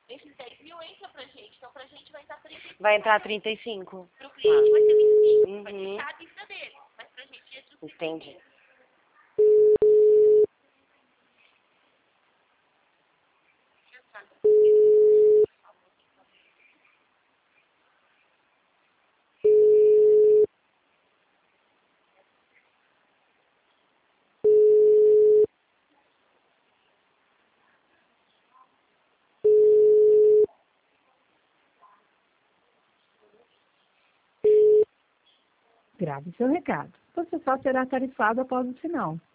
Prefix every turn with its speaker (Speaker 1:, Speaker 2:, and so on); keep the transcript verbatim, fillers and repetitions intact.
Speaker 1: Esses dez mil entra pra gente, então pra gente vai entrar trinta e cinco.
Speaker 2: Vai entrar trinta e cinco.
Speaker 1: Pro cliente vai ser vinte e cinco,
Speaker 2: Uhum.
Speaker 1: vai deixar a dívida dele, mas pra gente entra trinta e cinco.
Speaker 2: Entendi.
Speaker 3: Grave seu recado. Você só será tarifado após o sinal.